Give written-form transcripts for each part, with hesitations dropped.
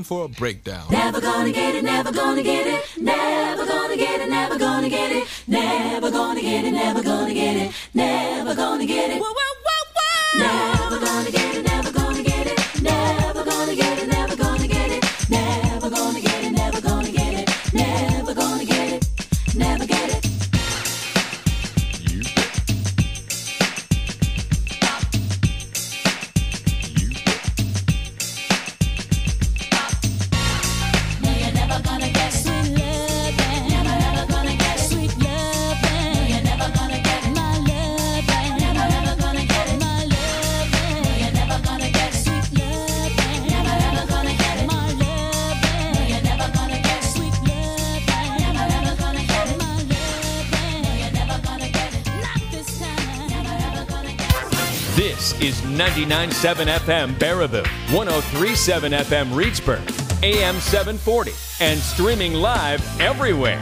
for a breakdown. Never gonna get it, never gonna get it, never gonna get it, never gonna get it, never gonna get it, never gonna get it, never gonna get it. Whoa, whoa, whoa, whoa. Never gonna get it, never gonna get it, never gonna get it, never gonna get it, never gonna get it, never gonna get it, never gonna get it, never get it. This is 99.7 FM Baraboo, 103.7 FM Reedsburg, AM 740, and streaming live everywhere.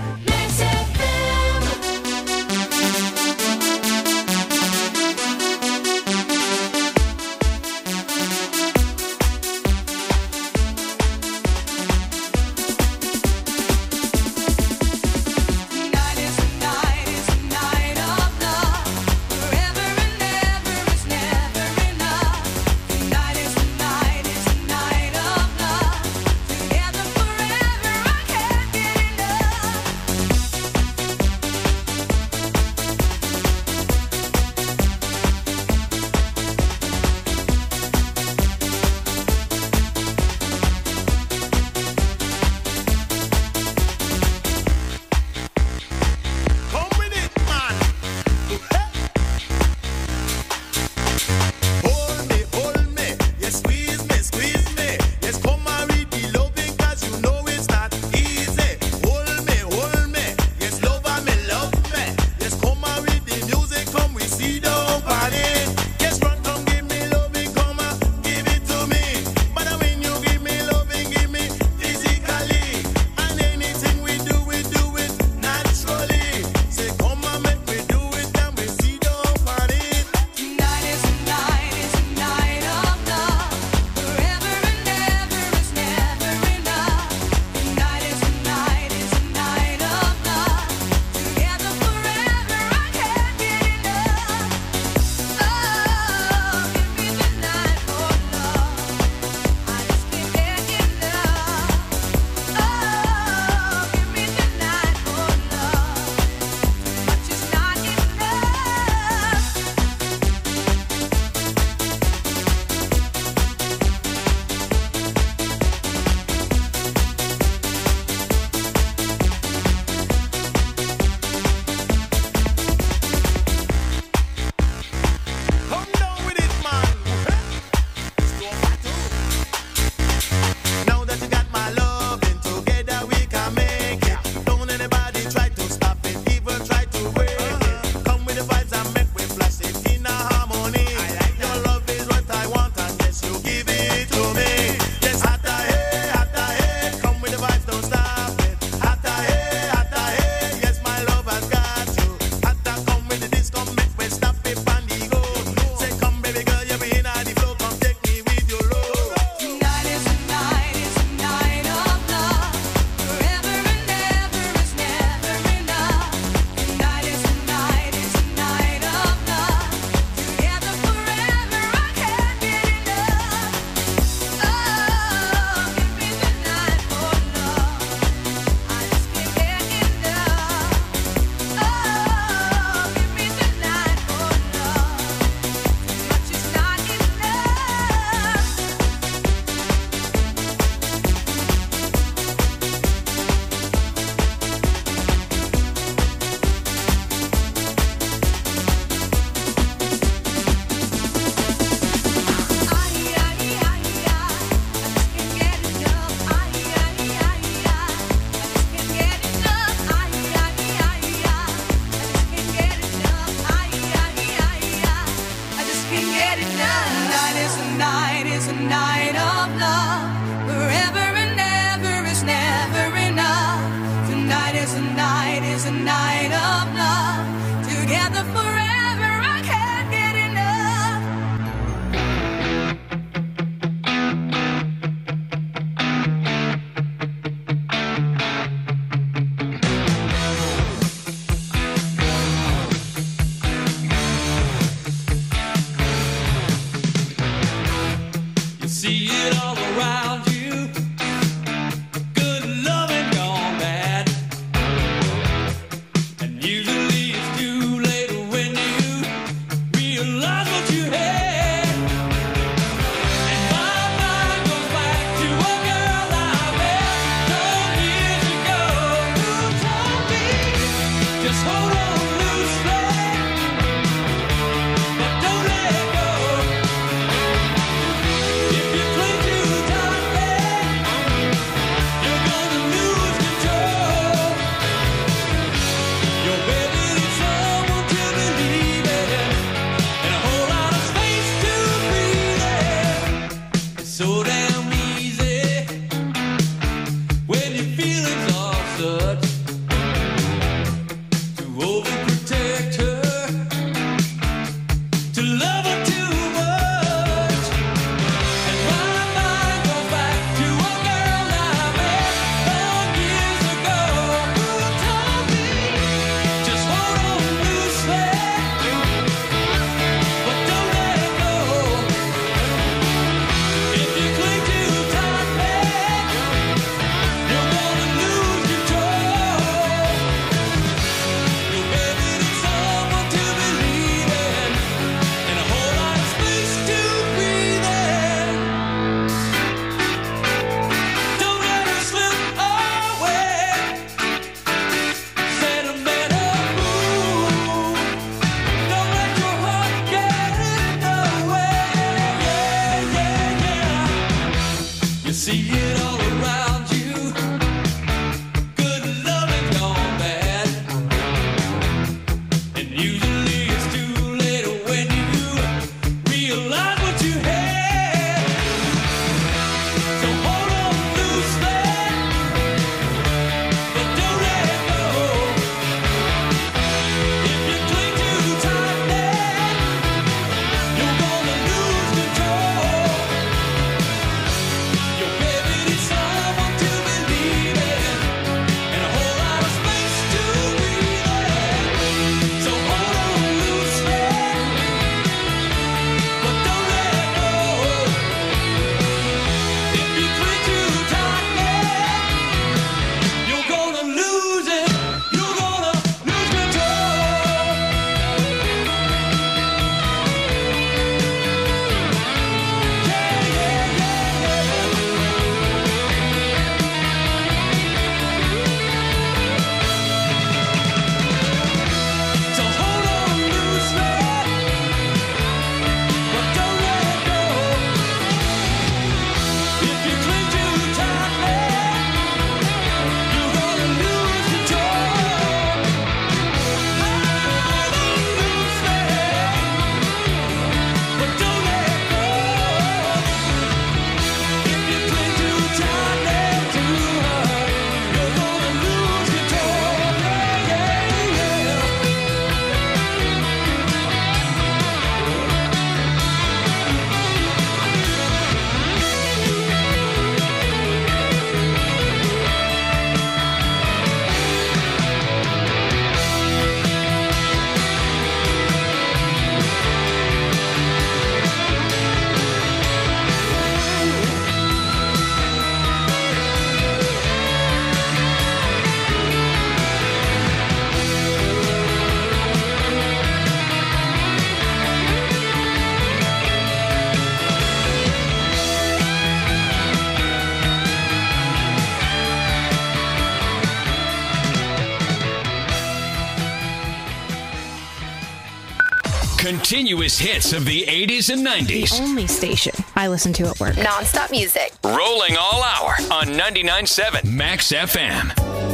Continuous hits of the 80s and 90s. The only station I listen to at work. Non-stop music. Rolling all hour on 99.7 Max FM.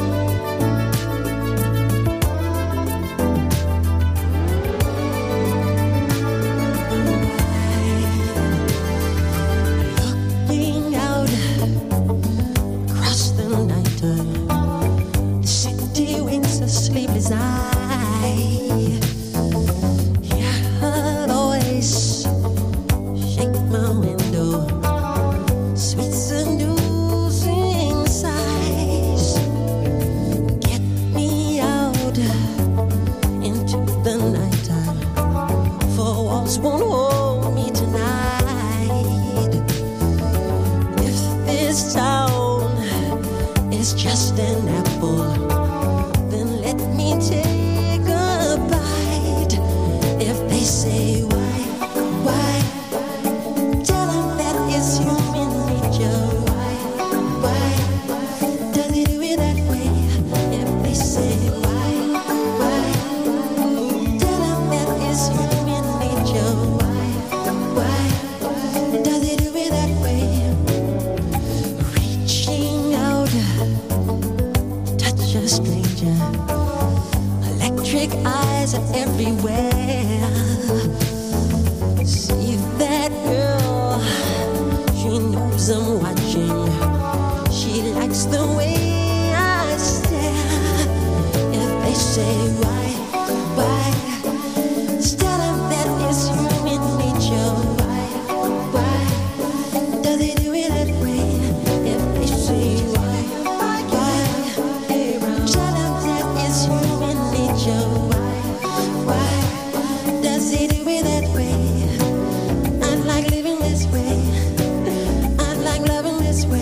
Looking out across the night, the city winks a sleepless eye. Hear her voice shake my window, sweet seducing sighs. Get me out into the nighttime, for walls won't hold me tonight. If this town is just an apple, then let me take a bite. If they say why, tell them that it's human nature. Why does it do it that way? If they say why, tell them that it's human nature. Why does it do it that way? Reaching out, touch a stranger. Electric eyes are everywhere. See that girl, she knows I'm watching. She likes the way I stare. If they say why, tell them that it's human nature. Why does it do it that way? If they say why, tell them that it's human nature. Why does it do it that way? I like living this way. I like loving this way.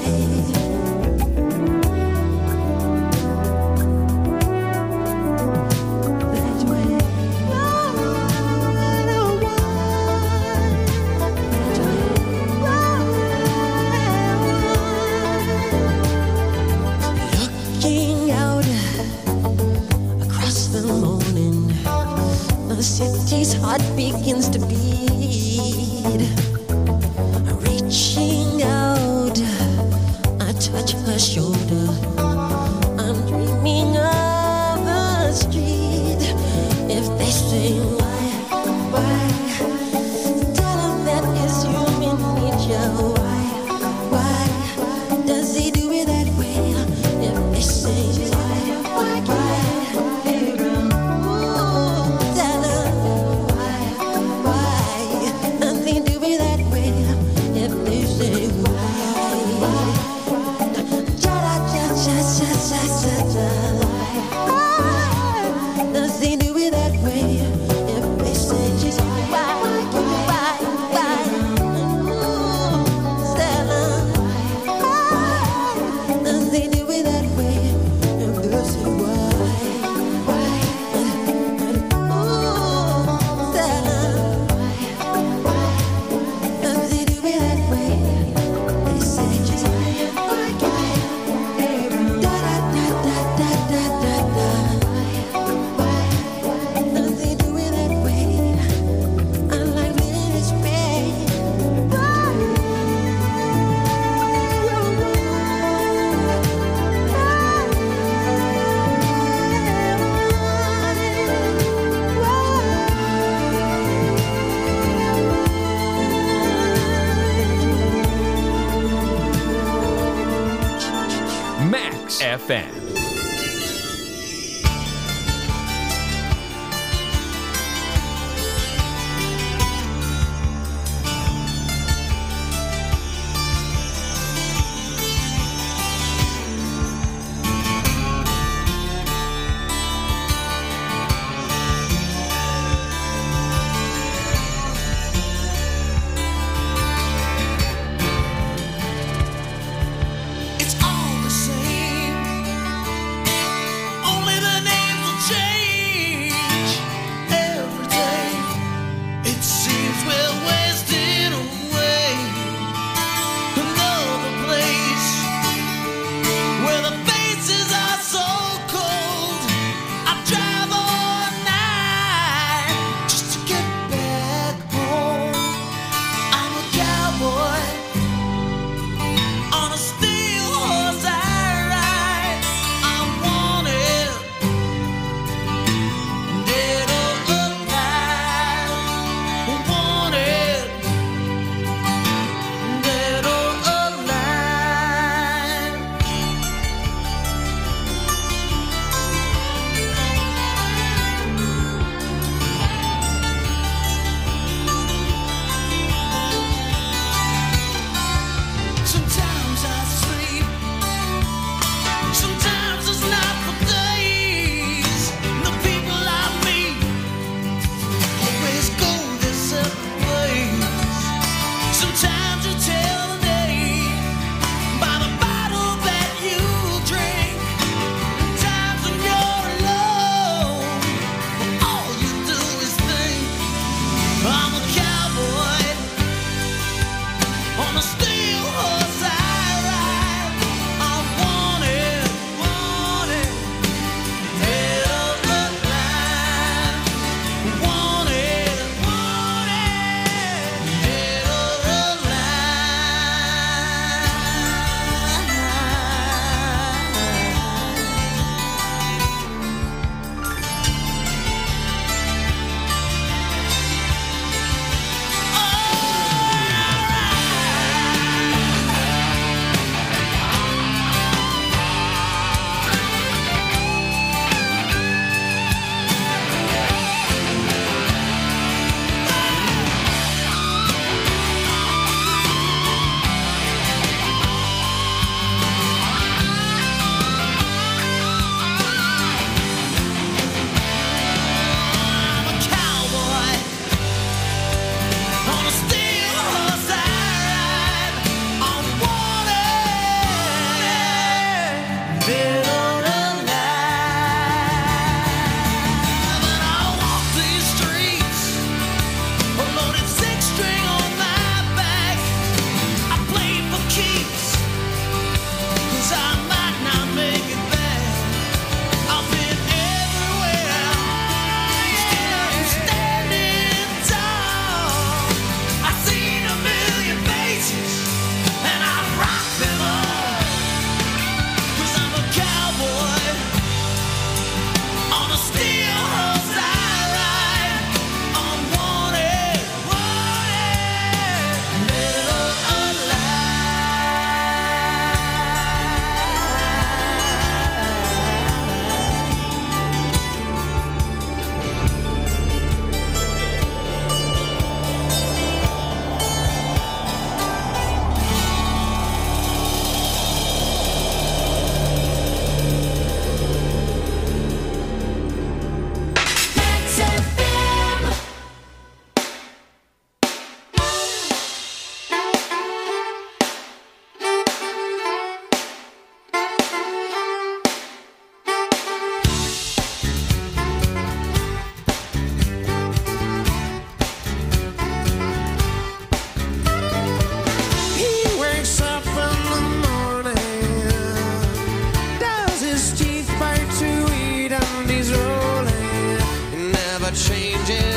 That way. Looking out across the morning, the city's heart begins to beat. Reaching out, I touch her shoulder. I'm dreaming of the street. If they say why, tell them that it's human nature. Why does he do it that way? If they say why, tell them why does he do it that way? If they say why, does he do it that way? If they say why, tell them does he do it that way? If they say why, tell them does he do it that way? They say does he do it that way? I like living this way. Max FM. It's all the same.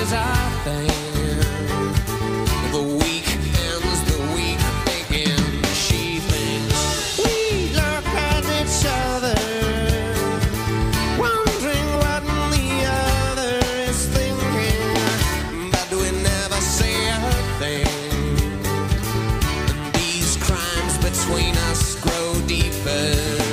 does our thing. The week ends, the week begins. She thinks we look at each other, wondering what the other is thinking, but we never say a thing. And these crimes between us grow deeper.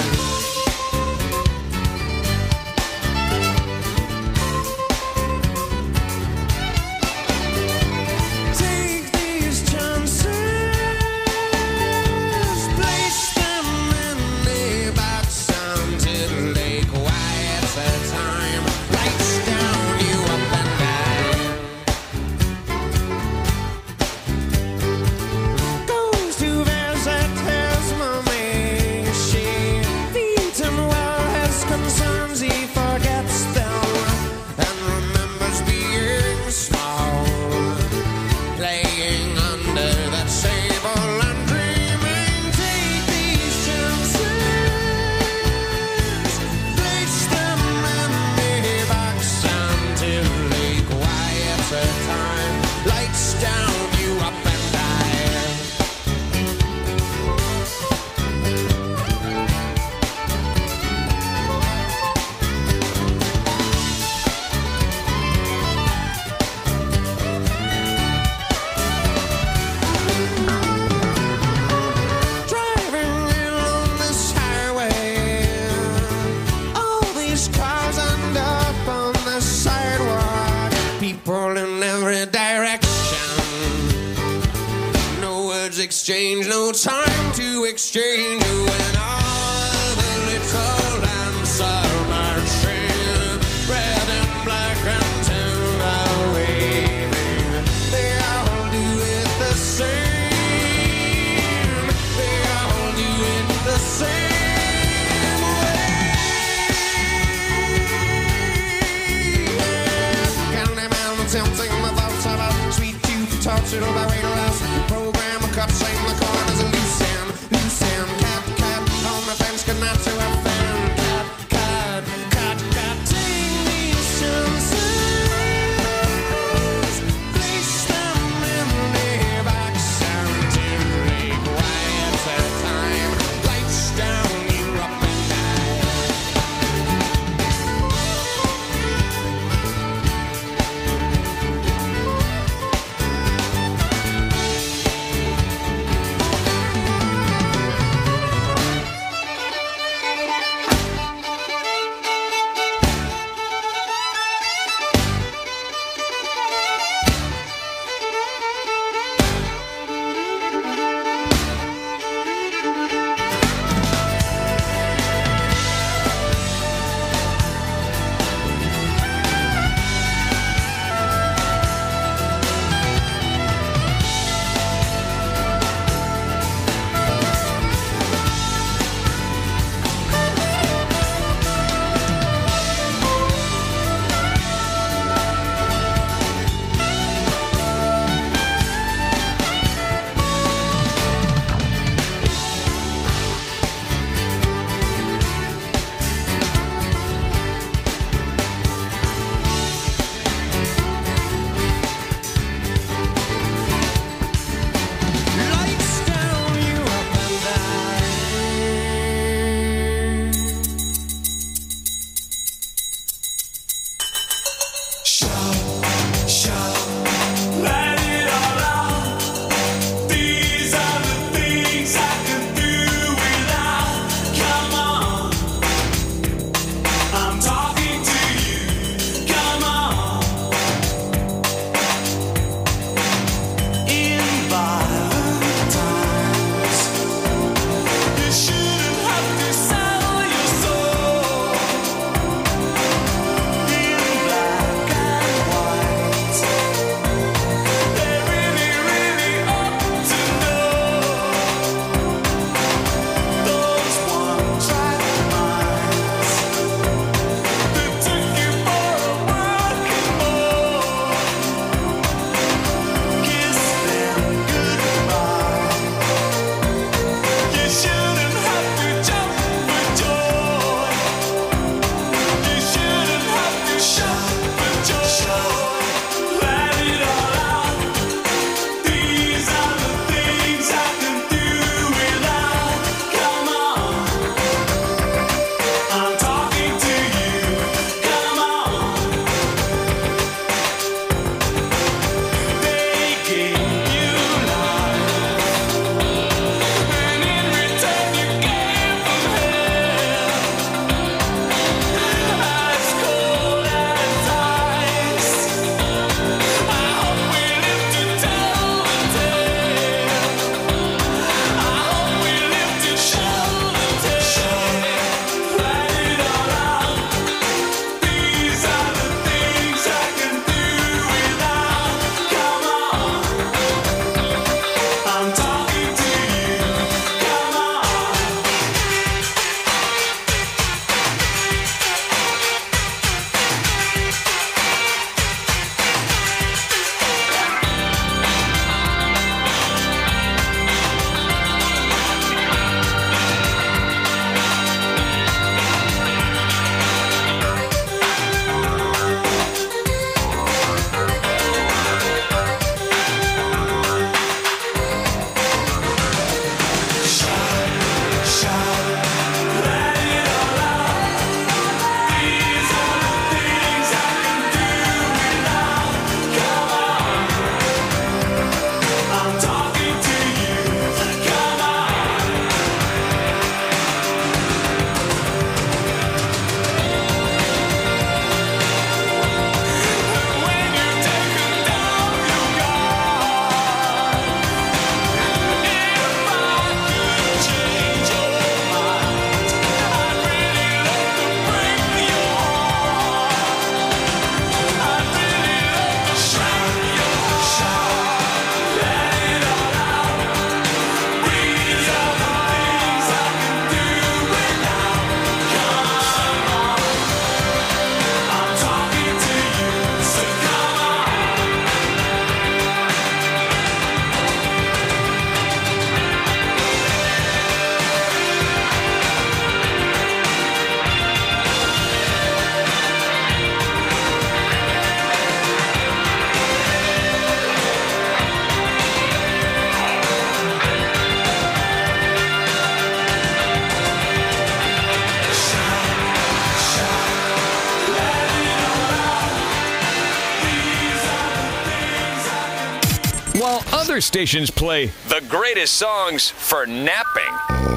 Exchange, no time to exchange when all the little lamps are marching, red and black and timber waving. They all do it the same. They all do it the same way. Counting down and tempting my thoughts about sweet youth, tortured by radar house. Program a cup, shame the corners of loose end, cat, cat, on the fence, good night to a fan, cat, take these chances, place them in their box until they quiet at time, lights down, you up and other stations play the greatest songs for napping.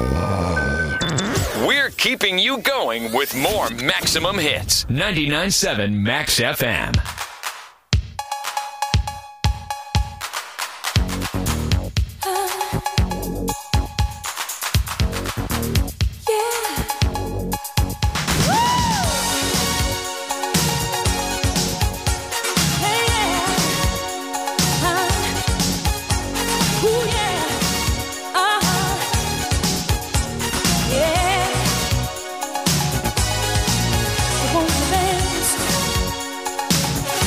We're keeping you going with more Maximum Hits. 99.7 Max FM. Won't you dance?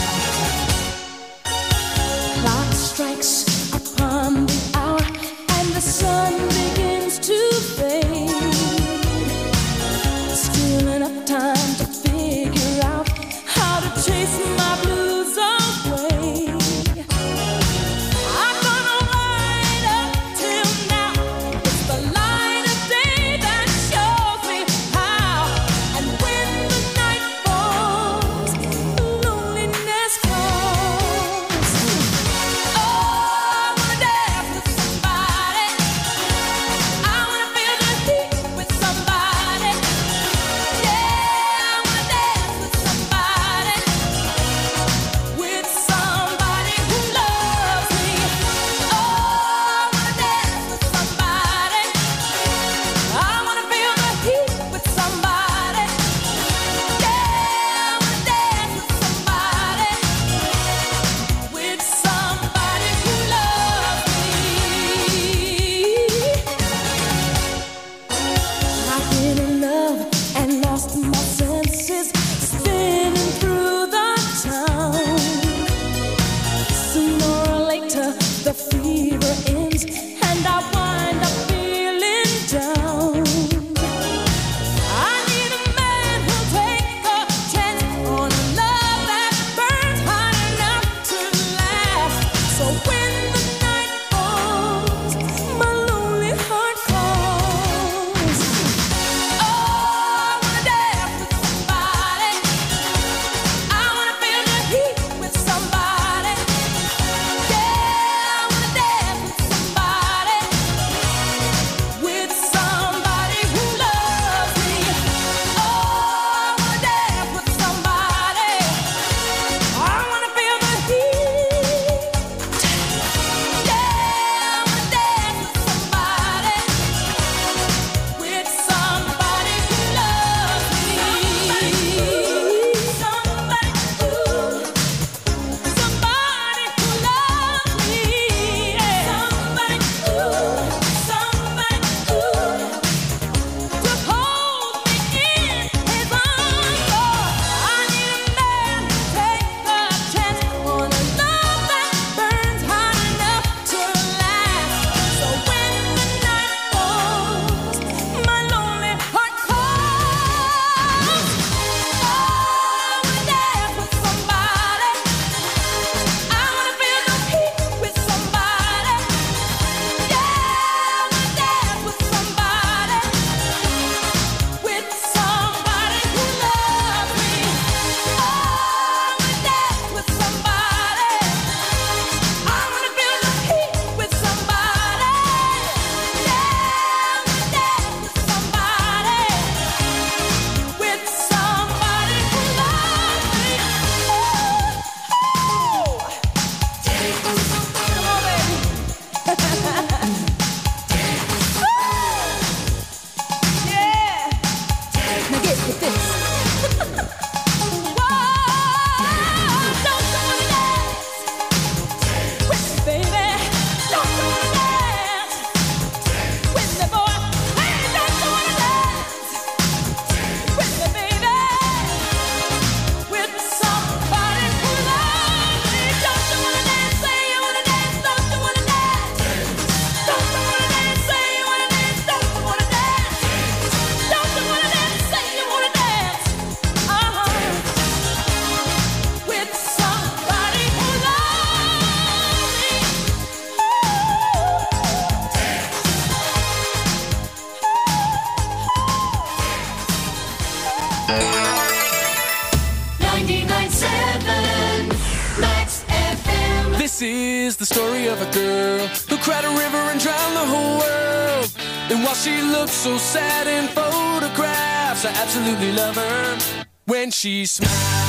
is the story of a girl who cried a river and drowned the whole world. And while she looks so sad in photographs, I absolutely love her when she smiles.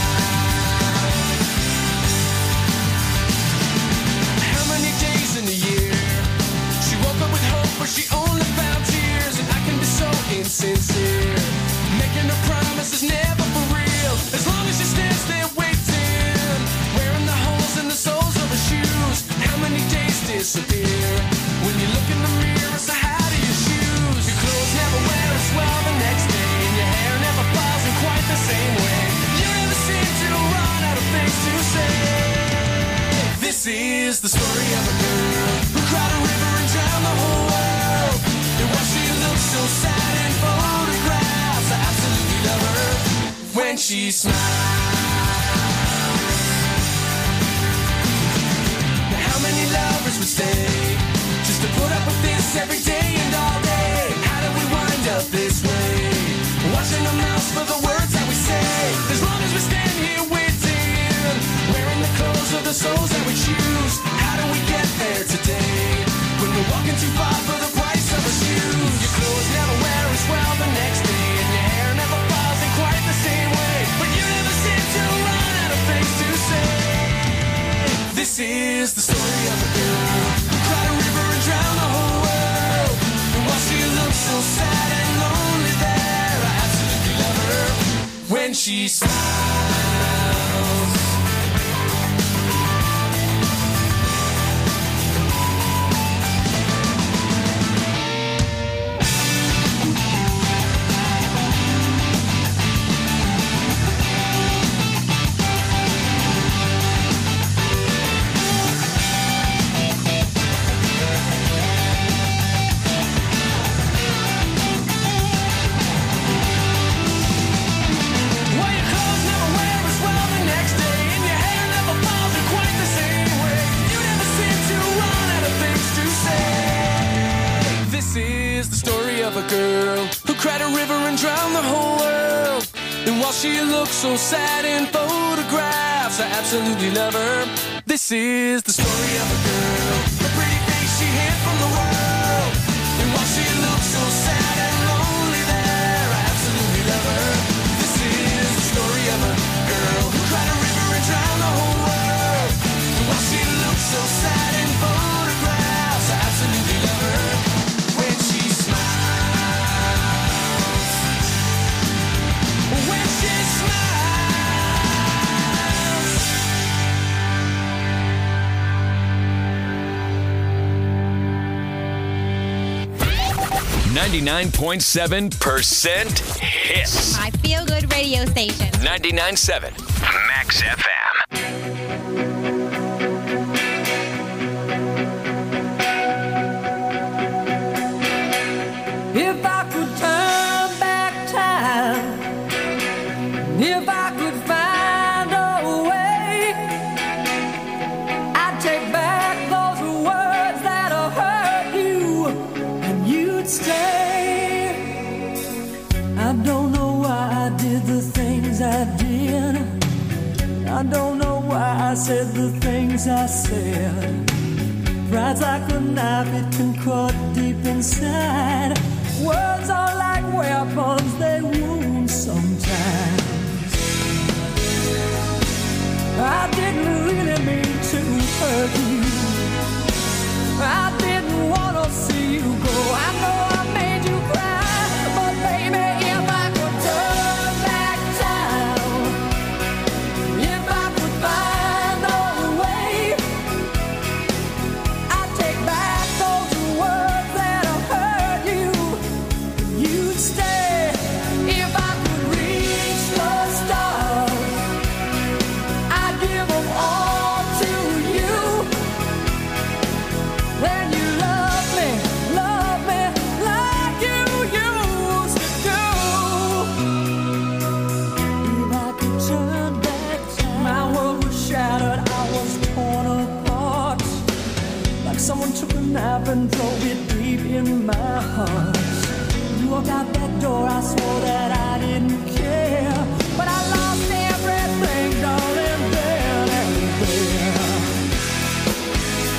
How many days in a year she woke up with hope, but she only found tears? And I can be so insincere, making her promises never for real. As long as she stands there waiting, wearing the holes in the soles of her shoes. How many days disappear when you look in the mirror? So how do you choose? Your clothes never wear as well the next day, and your hair never falls in quite the same way. You never seem to run out of things to say. This is the story of a girl who cried a river and drowned the whole world. And while she looks so sad in photographs, I absolutely love her when she smiles. Now how many lovers would stay just to put up with this every day and all day? How did we wind up this way? Watching our mouths for the words that we say. As long as we stand here waiting, wearing the clothes of the souls that we choose. How do we get there today when we're walking too far for the price of our shoes? Your clothes never wear as well the next day, and your hair never falls in quite the same way. But you never seem to run out of things to say. This is the story of a girl who cried a river and drowned the whole world. And while she looks so sad and lonely there, I absolutely love her when she smiles. Of a girl who cried a river and drowned the whole world. And while she looks so sad in photographs, I absolutely love her. This is the story of a girl, the pretty face she hid from the world. And while she looks so sad and lonely there, I absolutely love her. This is the story of a girl who cried a river and drowned the whole world. And while she looks so sad in photographs, I absolutely love her when she smiles. When she smiles. 99.7% hits. My feel good radio station. 99.7 Max FM. If I could turn back time, if I could find a way, I'd take back those words that have hurt you, and you'd stay. I don't know why I did the things I did. I don't know why I said the things I said. Pride's like a knife, it can cut deep inside. Words are like weapons, they wound sometimes. I didn't really mean to hurt you. I didn't want to see you go. I know I made you cry, but baby, if I could turn back time, if I could find a way, I'd take back those words that have hurt you. You'd stay. If I could reach the stars, I'd give them all to you. Then you love me like you used to do. If I could turn back time, my world was shattered, I was torn apart. Like someone took a knife and drove it deep in my heart. You walked out that door, I swore that I didn't care. But I lost everything, darling, then and there.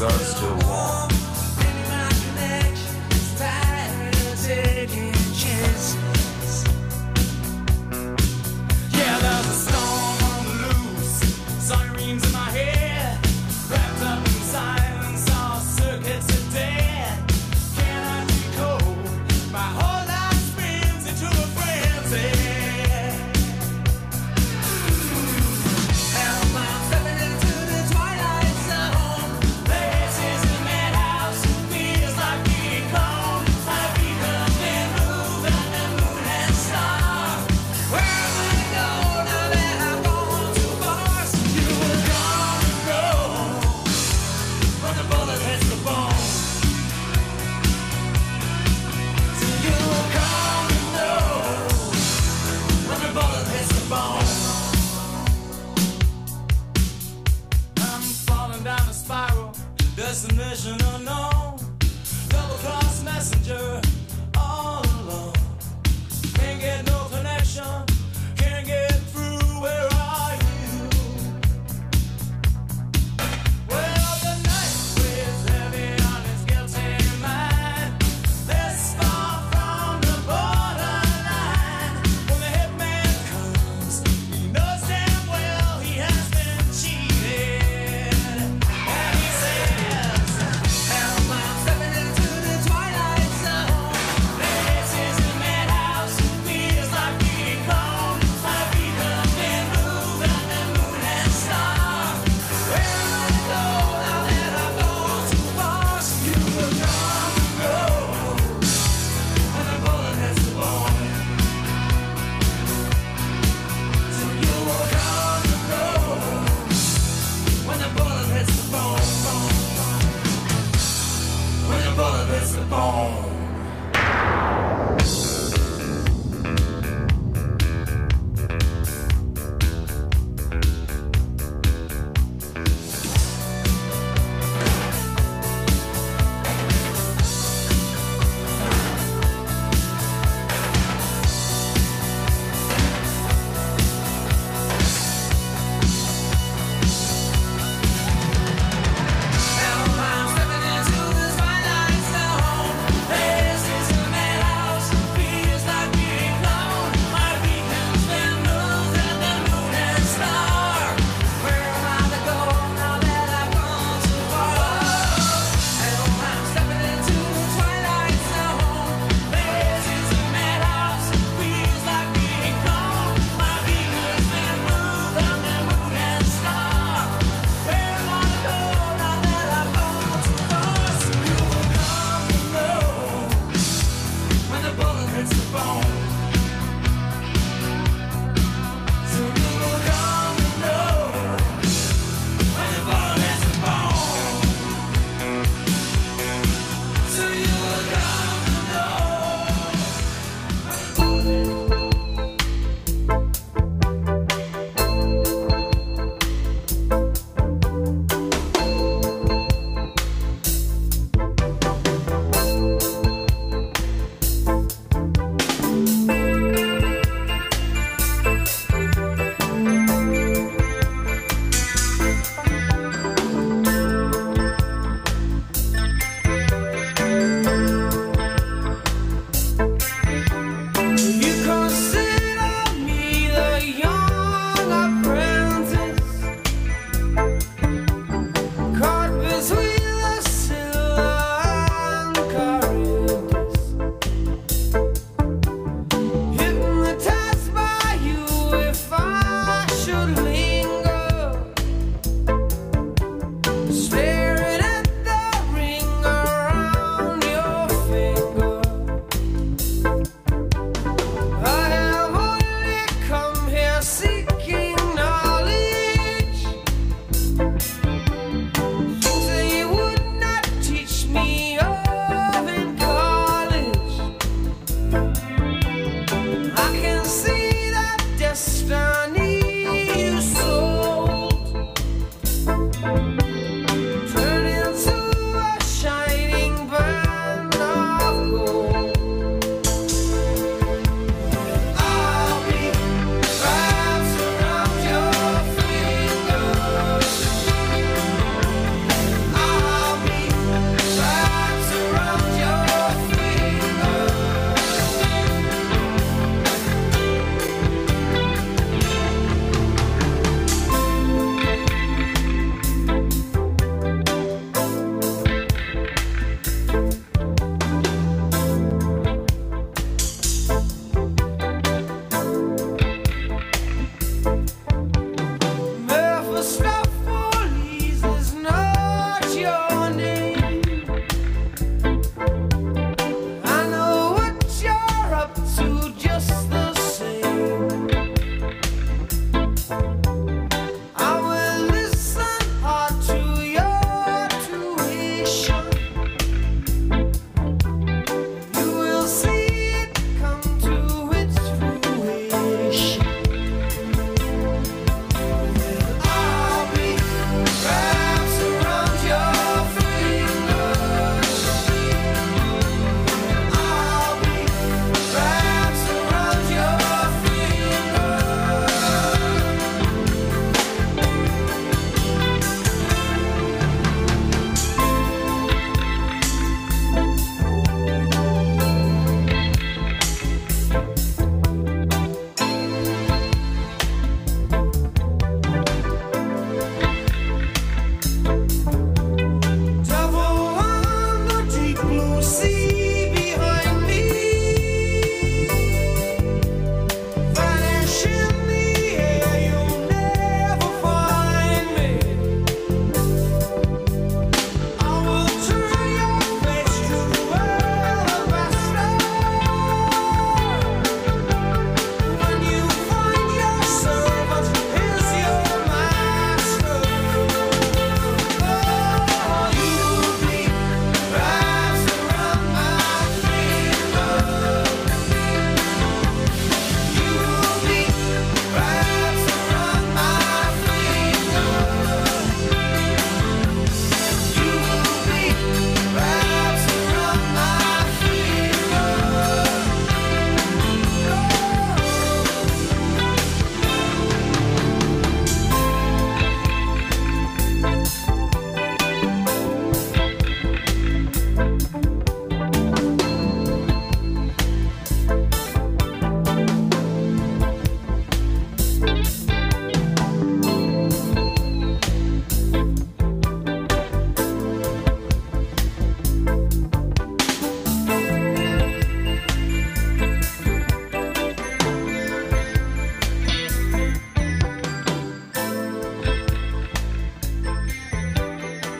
gun's still warm. Yeah, there's a storm on the loose, sirens in my head, wrapped up in silence, all circuits are dead. Can I decode? My whole life spins into a frenzy. And I'm stepping into the twilight zone. This is the madhouse, feels like being gone. I've even been moved on the moon and stars. Where am I to go now that I've gone too far? You were gone to go when the bullet hits the bone. So you were gone to know when the bullet hits the bone. I'm falling down a spiral, destination unknown. Double cross messenger, all alone. Can't get no connection, can't get through. Where are you? Well, the night weighs heavy on his guilty mind. This far from the borderline. When the hitman comes, he knows damn well he has been cheated. And he says, and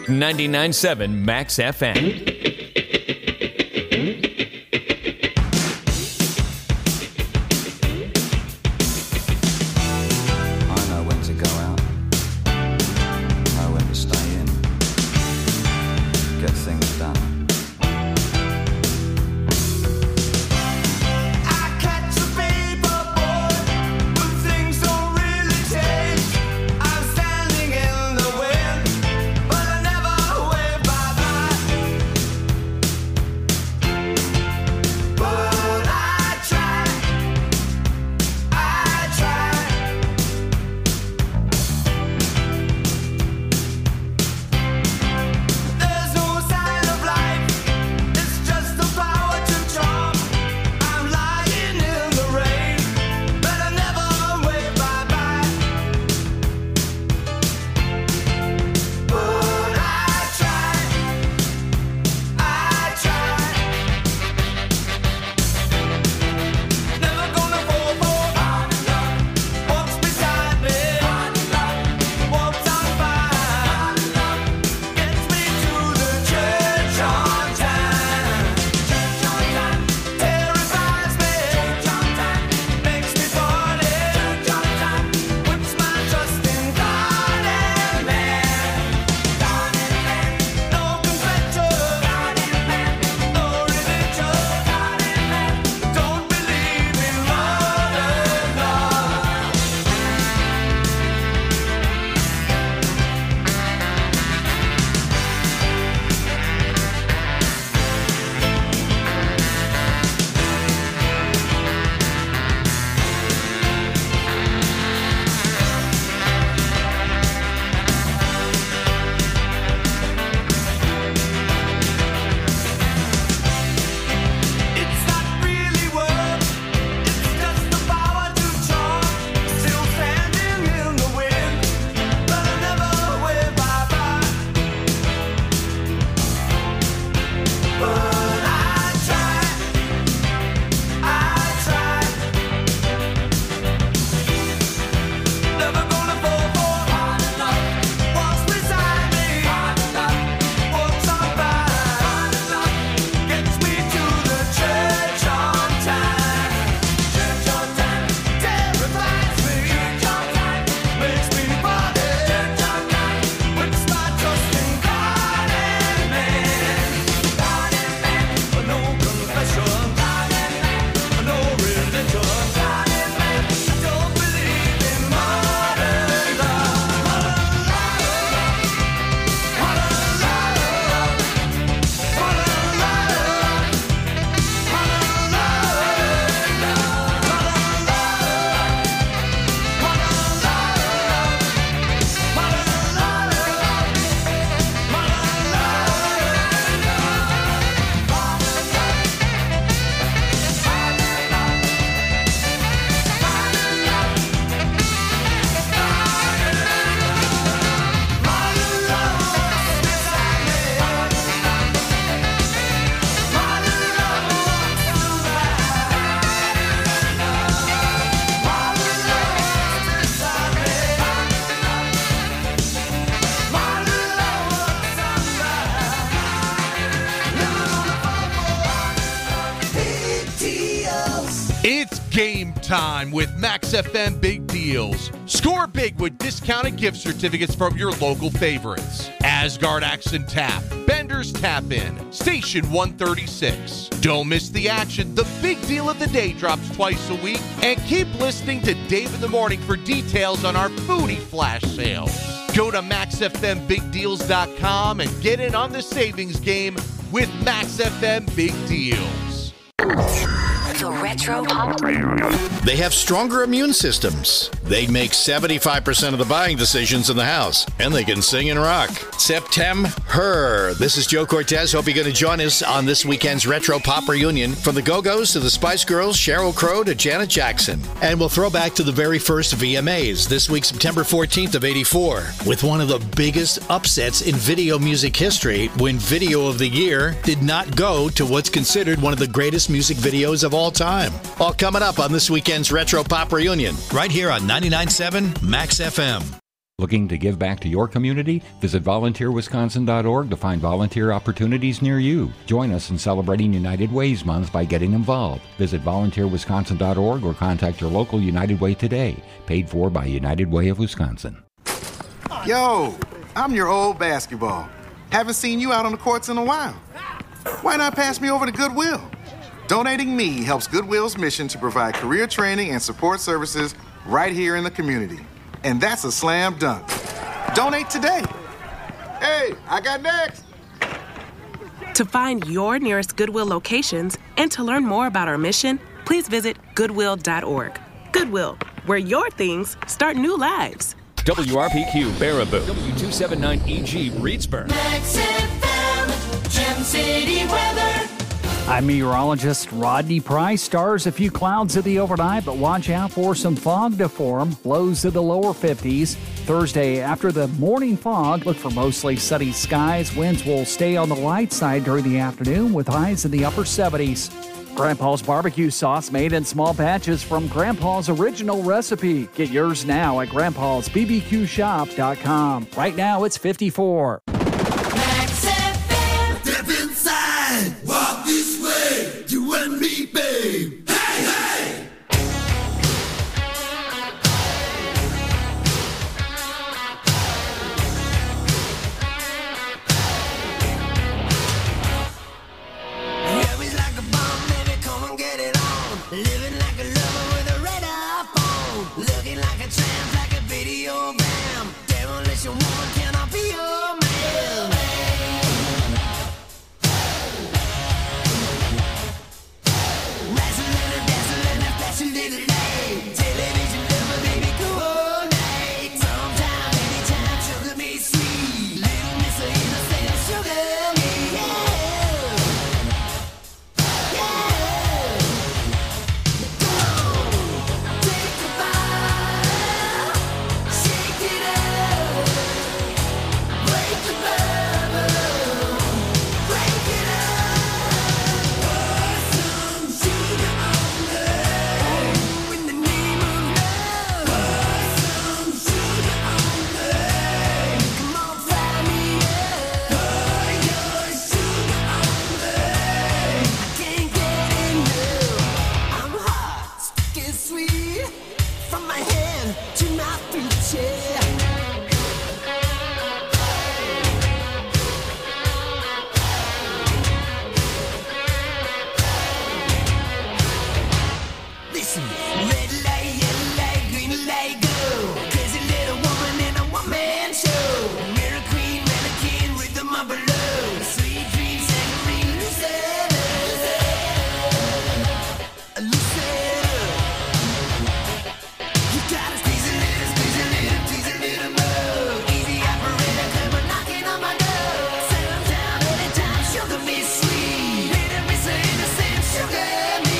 99.7 Max FM. It's game time with Max FM Big Deals. Score big with discounted gift certificates from your local favorites. Asgard Axe and Tap, Bender's Tap In, Station 136. Don't miss the action. The big deal of the day drops twice a week. And keep listening to Dave in the Morning for details on our foodie flash sale. Go to MaxFMBigDeals.com and get in on the savings game with Max FM Big Deals. The Retro Pop. They have stronger immune systems. They make 75% of the buying decisions in the house. And they can sing and rock. September. This is Joe Cortez. Hope you're going to join us on this weekend's Retro Pop Reunion. From the Go-Go's to the Spice Girls, Sheryl Crow to Janet Jackson. And we'll throw back to the very first VMAs this week, September 14th of '84, with one of the biggest upsets in video music history when Video of the Year did not go to what's considered one of the greatest music videos of all time. All coming up on this weekend's Retro Pop Reunion, right here on 99.7 Max FM. Looking to give back to your community? Visit volunteerwisconsin.org to find volunteer opportunities near you. Join us in celebrating United Way's Month by getting involved. Visit volunteerwisconsin.org or contact your local United Way today. Paid for by United Way of Wisconsin. Yo, I'm your old basketball. Haven't seen you out on the courts in a while. Why not pass me over to Goodwill? Donating me helps Goodwill's mission to provide career training and support services right here in the community. And that's a slam dunk. Donate today. Hey, I got next. To find your nearest Goodwill locations and to learn more about our mission, please visit goodwill.org. Goodwill, where your things start new lives. WRPQ Baraboo, W279EG Reedsburg. Max FM, Gem City weather. I'm meteorologist Rodney Price. Stars a few clouds in the overnight, but watch out for some fog to form. Lows in the lower 50s. Thursday, after the morning fog, look for mostly sunny skies. Winds will stay on the light side during the afternoon with highs in the upper 70s. Grandpa's barbecue sauce made in small batches from Grandpa's original recipe. Get yours now at grandpa'sbbqshop.com. Right now, it's 54. Max FM. Step inside, walk this way, you and me, babe. Hey, hey! Yeah, we like a bomb, baby, come and get it on. Living like a lover with a radar phone. Looking like a tramp, like a video bam. Demolition woman, can I be your man? Television lover, baby, coordinate. Sometime, anytime, sugar me sweet. Little Miss Innocent, sugar me, yeah. Yeah. Come on, take a bite, shake it up, break the bubble, break it up. Pour some sugar on me. In the name of love, pour some sugar on me. Come on, fry me up. Pour your sugar on me. I can't get enough. I'm hot, sticky sweet, from my head to my feet, yeah. Listen, red light, yellow light, green light, go. Crazy little woman in a one-man show. Mirror queen, mannequin, rhythm of her love. Sweet dream, saccharine, Lucetta. Lucetta. You gotta squeeze a little, tease a little more. Easy operator, come on knocking on my door. Sometime, anytime, sugar me sweet. Little Miss Innocent, sugar me.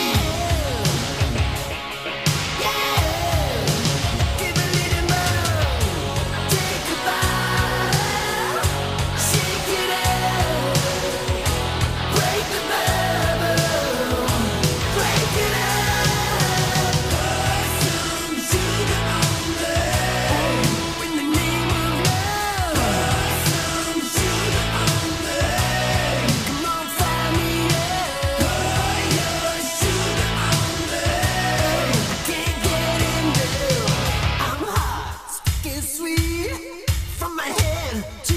Give a little more, take a bite, shake it up, break the bubble, break it up. Pour some sugar on me. In the name of love, pour some sugar on me. Come on, fry me up. Pour your sugar on me. I can't get enough. I'm hot, sticky sweet, from my head to